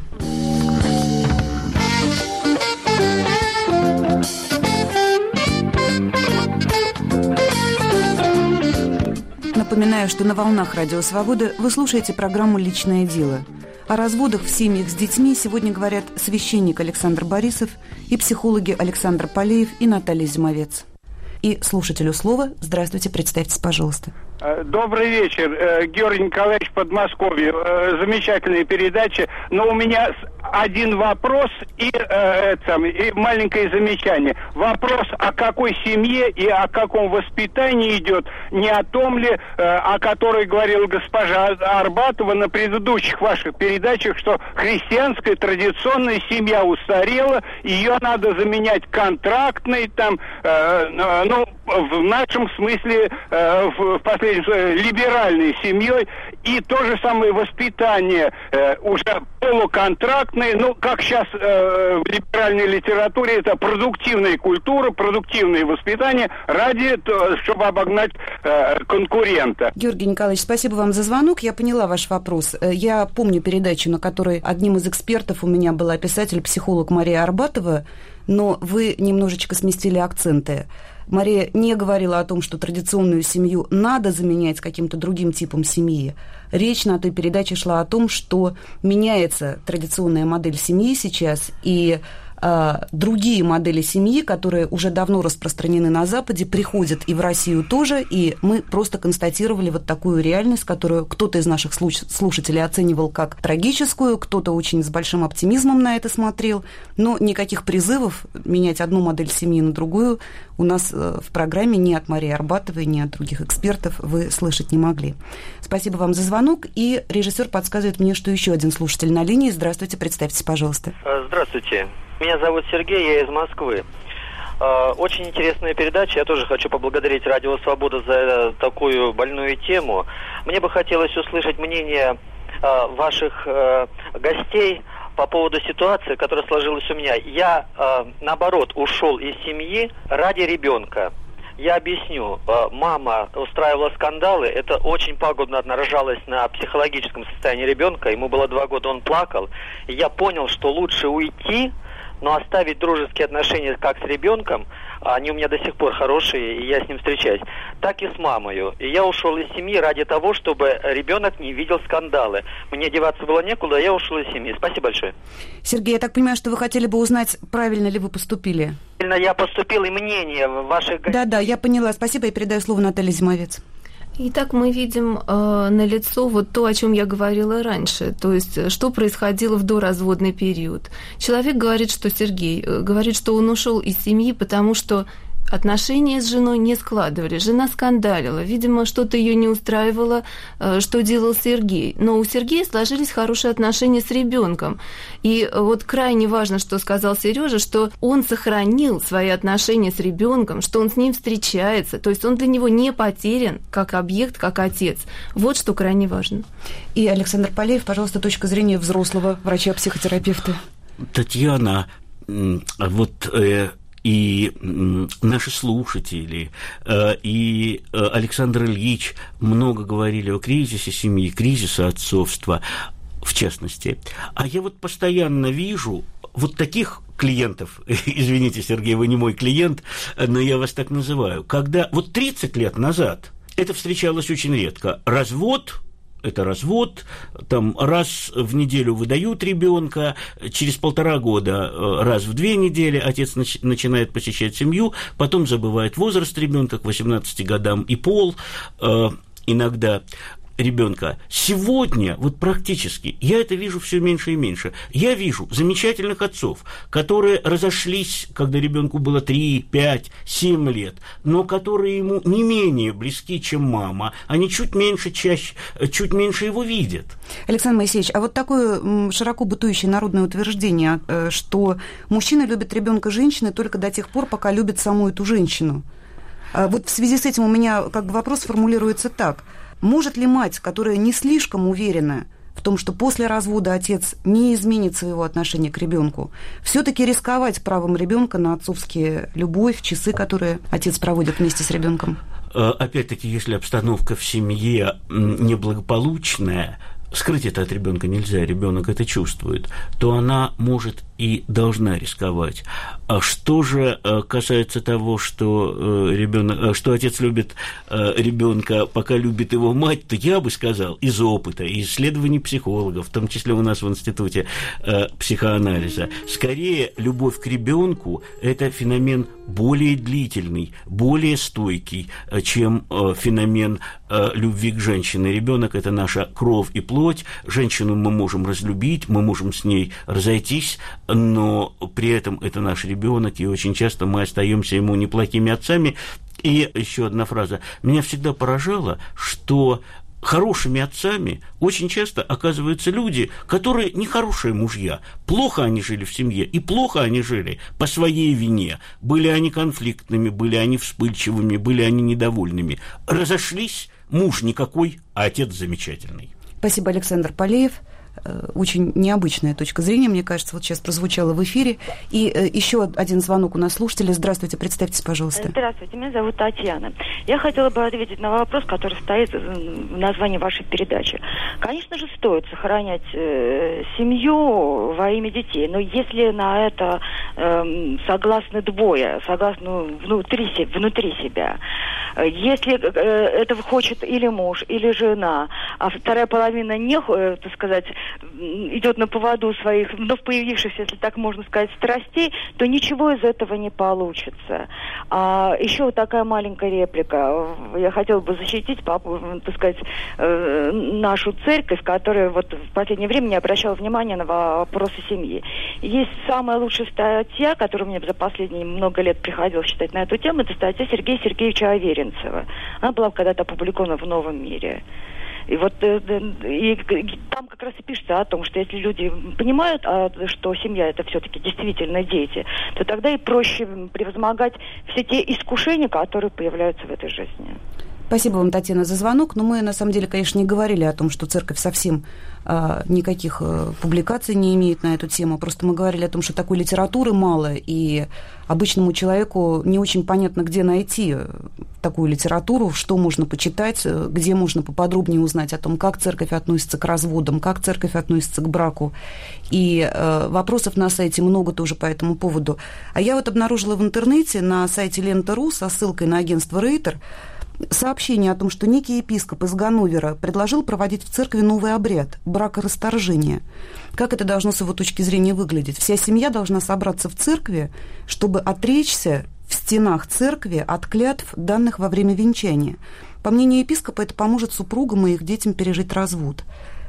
Напоминаю, что на волнах Радио Свобода вы слушаете программу «Личное дело». О разводах в семьях с детьми сегодня говорят священник Александр Борисов и психологи Александр Полеев и Наталья Зимовец. И слушателю слова. Здравствуйте, представьтесь, пожалуйста. Добрый вечер, Георгий Николаевич, Подмосковье. Замечательная передача. Но у меня один вопрос и маленькое замечание. Вопрос, о какой семье и о каком воспитании идет, не о том ли, о которой говорила госпожа Арбатова на предыдущих ваших передачах, что христианская традиционная семья устарела, ее надо заменять контрактной, в нашем смысле, в последнем либеральной семьей, и то же самое воспитание уже полуконтрактное, как сейчас в либеральной литературе, это продуктивная культура, продуктивное воспитание ради, чтобы обогнать конкурента. Георгий Николаевич, спасибо вам за звонок, я поняла ваш вопрос. Я помню передачу, на которой одним из экспертов у меня была писатель-психолог Мария Арбатова, но вы немножечко сместили акценты. Мария не говорила о том, что традиционную семью надо заменять каким-то другим типом семьи. Речь на той передаче шла о том, что меняется традиционная модель семьи сейчас, и другие модели семьи, которые уже давно распространены на Западе, приходят и в Россию тоже, и мы просто констатировали вот такую реальность, которую кто-то из наших слушателей оценивал как трагическую, кто-то очень с большим оптимизмом на это смотрел, но никаких призывов менять одну модель семьи на другую у нас в программе ни от Марии Арбатовой, ни от других экспертов вы слышать не могли. Спасибо вам за звонок, и режиссер подсказывает мне, что еще один слушатель на линии. Здравствуйте, представьтесь, пожалуйста. Здравствуйте. Меня зовут Сергей, я из Москвы. Очень интересная передача. Я тоже хочу поблагодарить Радио Свобода за такую больную тему. Мне бы хотелось услышать мнение ваших гостей по поводу ситуации, которая сложилась у меня. Я, наоборот, ушел из семьи ради ребенка. Я объясню. Мама устраивала скандалы. Это очень пагубно отражалось на психологическом состоянии ребенка. Ему было 2 года, он плакал. И я понял, что лучше уйти, но оставить дружеские отношения как с ребенком, они у меня до сих пор хорошие, и я с ним встречаюсь, так и с мамою. И я ушел из семьи ради того, чтобы ребенок не видел скандалы. Мне деваться было некуда, я ушел из семьи. Спасибо большое. Сергей, я так понимаю, что вы хотели бы узнать, правильно ли вы поступили? Правильно я поступил, и мнение ваших... Да, я поняла. Спасибо, я передаю слово Наталье Зимовец. Итак, мы видим налицо вот то, о чем я говорила раньше, то есть что происходило в доразводный период. Человек говорит, что Сергей говорит, что он ушел из семьи, потому что Отношения с женой не складывались. Жена скандалила. Видимо, что-то ее не устраивало, что делал Сергей. Но у Сергея сложились хорошие отношения с ребенком. И вот крайне важно, что сказал Сережа, что он сохранил свои отношения с ребенком, что он с ним встречается. То есть он для него не потерян как объект, как отец. Вот что крайне важно. И Александр Полеев, пожалуйста, точка зрения взрослого врача-психотерапевта. Татьяна, вот... И наши слушатели, и Александр Ильич много говорили о кризисе семьи, кризисе отцовства, в частности. А я вот постоянно вижу вот таких клиентов, извините, Сергей, вы не мой клиент, но я вас так называю, когда вот 30 лет назад это встречалось очень редко. Развод... Это развод, там раз в неделю выдают ребенка, через 1,5 года, раз в 2 недели отец начинает посещать семью, потом забывает возраст ребенка к 18 годам и пол иногда ребенка. Сегодня, вот практически, я это вижу все меньше и меньше. Я вижу замечательных отцов, которые разошлись, когда ребенку было 3, 5, 7 лет, но которые ему не менее близки, чем мама. Они чуть меньше его видят. Александр Моисеевич, а вот такое широко бытующее народное утверждение, что мужчина любит ребенка женщины только до тех пор, пока любит саму эту женщину. Вот в связи с этим у меня как бы вопрос формулируется так. Может ли мать, которая не слишком уверена в том, что после развода отец не изменит своего отношения к ребенку, все-таки рисковать правом ребенка на отцовские любовь, часы, которые отец проводит вместе с ребенком? Опять-таки, если обстановка в семье неблагополучная, скрыть это от ребенка нельзя, ребенок это чувствует, то она может и должна рисковать. А что же касается того, что отец любит ребенка, пока любит его мать, то я бы сказал из опыта, из исследований психологов, в том числе у нас в Институте психоанализа, скорее любовь к ребенку – это феномен более длительный, более стойкий, чем феномен любви к женщине. Ребенок – это наша кровь и плоть. Женщину мы можем разлюбить, мы можем с ней разойтись, но при этом это наш ребенок, и очень часто мы остаемся ему неплохими отцами. И еще одна фраза. Меня всегда поражало, что хорошими отцами очень часто оказываются люди, которые нехорошие мужья. Плохо они жили в семье, и плохо они жили по своей вине. Были они конфликтными, были они вспыльчивыми, были они недовольными. Разошлись, муж никакой, а отец замечательный. Спасибо, Александр Полеев. Очень необычная точка зрения, мне кажется, вот сейчас прозвучала в эфире. И еще один звонок у нас слушателя. Здравствуйте, представьтесь, пожалуйста. Здравствуйте, меня зовут Татьяна. Я хотела бы ответить на вопрос, который стоит в названии вашей передачи. Конечно же, стоит сохранять семью во имя детей, но если на это согласны двое, согласны внутри себя, если этого хочет или муж, или жена, а вторая половина не, так сказать, идет на поводу своих вновь появившихся, если так можно сказать, страстей, то ничего из этого не получится. Еще вот такая маленькая реплика. Я хотела бы защитить, так сказать, нашу церковь, которая вот в последнее время не обращала внимания на вопросы семьи. Есть самая лучшая статья, которую мне за последние много лет приходилось читать на эту тему, это статья Сергея Сергеевича Аверинцева. Она была когда-то опубликована в «Новом мире». И вот и там как раз и пишется о том, что если люди понимают, что семья это все-таки действительно дети, то тогда и проще превозмогать все те искушения, которые появляются в этой жизни. Спасибо вам, Татьяна, за звонок. Но мы, на самом деле, конечно, не говорили о том, что церковь совсем никаких публикаций не имеет на эту тему. Просто мы говорили о том, что такой литературы мало, и обычному человеку не очень понятно, где найти такую литературу, что можно почитать, где можно поподробнее узнать о том, как церковь относится к разводам, как церковь относится к браку. И вопросов на сайте много тоже по этому поводу. А я вот обнаружила в интернете на сайте Лента.ру со ссылкой на агентство Рейтер сообщение о том, что некий епископ из Ганновера предложил проводить в церкви новый обряд – бракорасторжение. Как это должно с его точки зрения выглядеть? Вся семья должна собраться в церкви, чтобы отречься в стенах церкви от клятв, данных во время венчания. По мнению епископа, это поможет супругам и их детям пережить развод.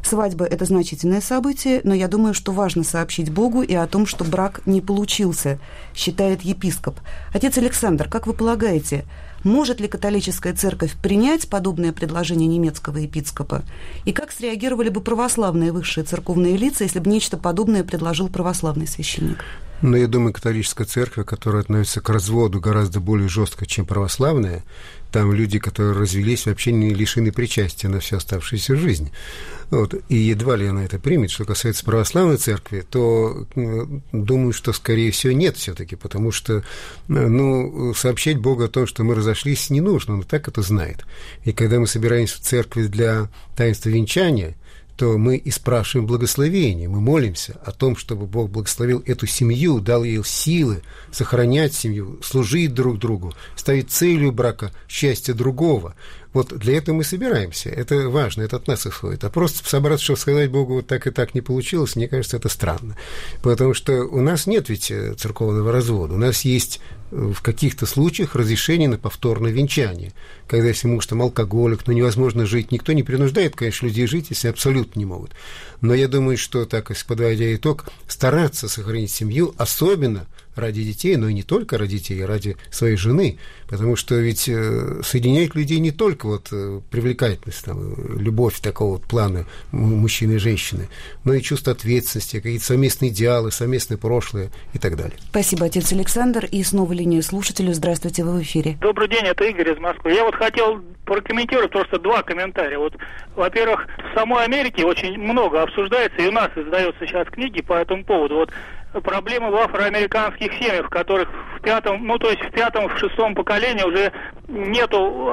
Свадьба – это значительное событие, но я думаю, что важно сообщить Богу и о том, что брак не получился, считает епископ. Отец Александр, как вы полагаете, может ли католическая церковь принять подобное предложение немецкого епископа? И как среагировали бы православные высшие церковные лица, если бы нечто подобное предложил православный священник? Но я думаю, католическая церковь, которая относится к разводу гораздо более жестко, чем православная, там люди, которые развелись, вообще не лишены причастия на всю оставшуюся жизнь. Вот. И едва ли она это примет. Что касается православной церкви, то думаю, что, скорее всего, нет все-таки, потому что сообщать Богу о том, что мы разошлись, не нужно, он так это знает. И когда мы собираемся в церкви для таинства венчания, то мы и спрашиваем благословения, мы молимся о том, чтобы Бог благословил эту семью, дал ей силы сохранять семью, служить друг другу, ставить целью брака счастье другого. Вот для этого мы собираемся, это важно, это от нас исходит. А просто собраться, чтобы сказать Богу, вот так и так не получилось, мне кажется, это странно. Потому что у нас нет ведь церковного развода, у нас есть в каких-то случаях разрешение на повторное венчание, когда если муж там алкоголик, невозможно жить, никто не принуждает, конечно, людей жить, если абсолютно не могут. Но я думаю, что так, подводя итог, стараться сохранить семью, особенно ради детей, но и не только ради детей, а ради своей жены, потому что ведь соединяет людей не только вот привлекательность, там, любовь такого вот плана мужчины и женщины, но и чувство ответственности, какие-то совместные идеалы, совместное прошлое и так далее. Спасибо, отец Александр. И снова линия слушателю. Здравствуйте, вы в эфире. Добрый день, это Игорь из Москвы. Я вот хотел прокомментировать просто два комментария. Вот, во-первых, в самой Америке очень много обсуждается, и у нас издаются сейчас книги по этому поводу. Вот проблемы в афроамериканских семьях, в которых в пятом, в шестом поколении уже нету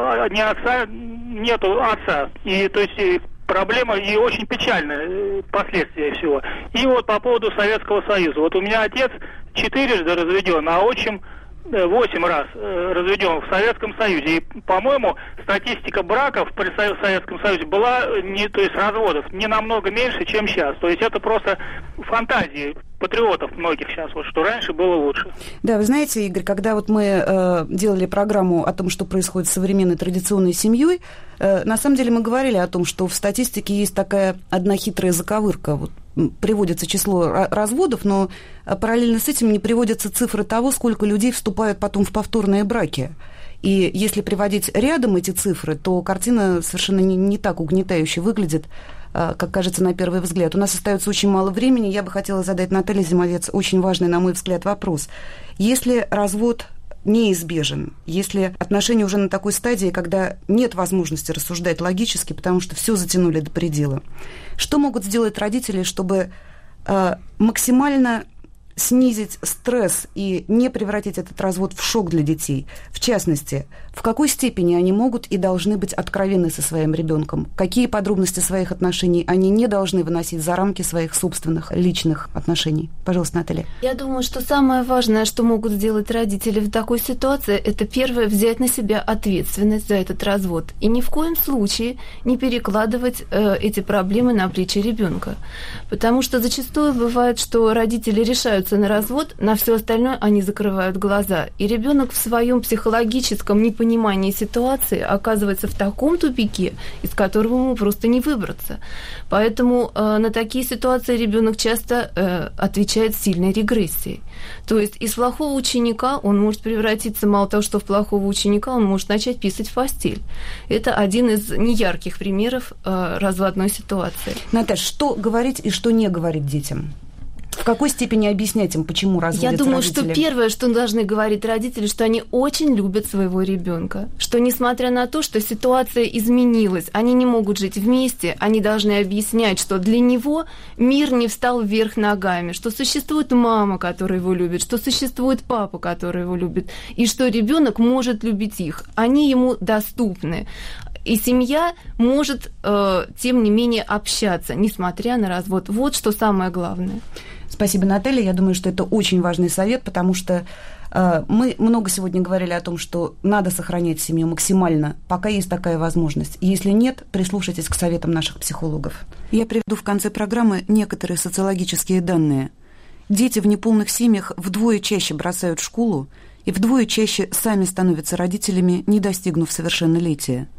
отца. И то есть проблема и очень печальная, последствия всего. И вот по поводу Советского Союза. Вот у меня отец 4 разведен, а отчим 8 раз разведен в Советском Союзе. И, по-моему, статистика браков при Советском Союзе была, то есть разводов, не намного меньше, чем сейчас. То есть это просто фантазии патриотов многих сейчас, вот, что раньше было лучше. Да, вы знаете, Игорь, когда вот мы делали программу о том, что происходит с современной традиционной семьей, на самом деле мы говорили о том, что в статистике есть такая одна хитрая заковырка. Вот, приводится число разводов, но параллельно с этим не приводятся цифры того, сколько людей вступают потом в повторные браки. И если приводить рядом эти цифры, то картина совершенно не так угнетающе выглядит, как кажется на первый взгляд. У нас остается очень мало времени. Я бы хотела задать Наталье Зимовец очень важный, на мой взгляд, вопрос. Если развод неизбежен, если отношения уже на такой стадии, когда нет возможности рассуждать логически, потому что все затянули до предела, что могут сделать родители, чтобы максимально снизить стресс и не превратить этот развод в шок для детей? В частности, в какой степени они могут и должны быть откровенны со своим ребенком? Какие подробности своих отношений они не должны выносить за рамки своих собственных личных отношений? Пожалуйста, Наталья. Я думаю, что самое важное, что могут сделать родители в такой ситуации, это первое, взять на себя ответственность за этот развод. И ни в коем случае не перекладывать эти проблемы на плечи ребенка. Потому что зачастую бывает, что родители решаются на развод, на все остальное они закрывают глаза. И ребенок в своем психологическом непонимании ситуации оказывается в таком тупике, из которого ему просто не выбраться. Поэтому на такие ситуации ребенок часто отвечает сильной регрессией. То есть из плохого ученика он может превратиться, мало того, что в плохого ученика, он может начать писать в постель. Это один из неярких примеров разводной ситуации. Наташа, что говорить и что не говорить детям? В какой степени объяснять им, почему разводятся Я думаю, родители? что первое, что должны говорить родители, что они очень любят своего ребенка, что несмотря на то, что ситуация изменилась, они не могут жить вместе, они должны объяснять, что для него мир не встал вверх ногами, что существует мама, которая его любит, что существует папа, который его любит, и что ребенок может любить их. Они ему доступны. И семья может, тем не менее, общаться, несмотря на развод. Вот что самое главное. Спасибо, Наталья. Я думаю, что это очень важный совет, потому что мы много сегодня говорили о том, что надо сохранять семью максимально, пока есть такая возможность. И если нет, прислушайтесь к советам наших психологов. Я приведу в конце программы некоторые социологические данные. Дети в неполных семьях вдвое чаще бросают школу и вдвое чаще сами становятся родителями, не достигнув совершеннолетия.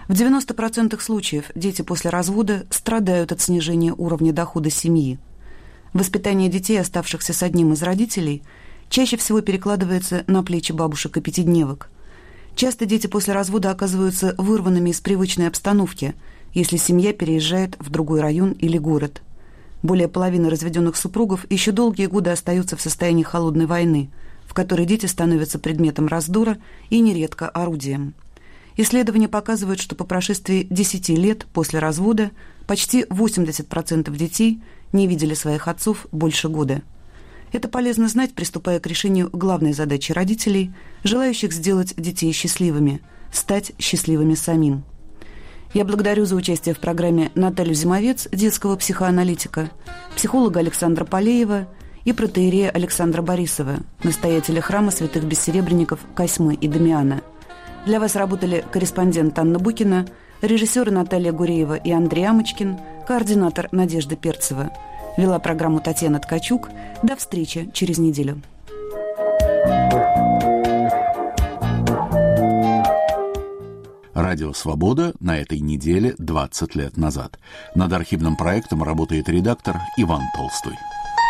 В 90% случаев дети после развода страдают от снижения уровня дохода семьи. Воспитание детей, оставшихся с одним из родителей, чаще всего перекладывается на плечи бабушек и пятидневок. Часто дети после развода оказываются вырванными из привычной обстановки, если семья переезжает в другой район или город. Более половины разведенных супругов еще долгие годы остаются в состоянии холодной войны, в которой дети становятся предметом раздора и нередко орудием. Исследования показывают, что по прошествии 10 лет после развода почти 80% детей не видели своих отцов больше года. Это полезно знать, приступая к решению главной задачи родителей, желающих сделать детей счастливыми, стать счастливыми самим. Я благодарю за участие в программе Наталью Зимовец, детского психоаналитика, психолога Александра Полеева и протоиерея Александра Борисова, настоятеля храма святых бессеребренников Косьмы и Дамиана. Для вас работали корреспондент Анна Букина, режиссеры Наталья Гуреева и Андрей Амочкин, координатор Надежда Перцева. Вела программу Татьяна Ткачук. До встречи через неделю. Радио «Свобода» на этой неделе 20 лет назад. Над архивным проектом работает редактор Иван Толстой.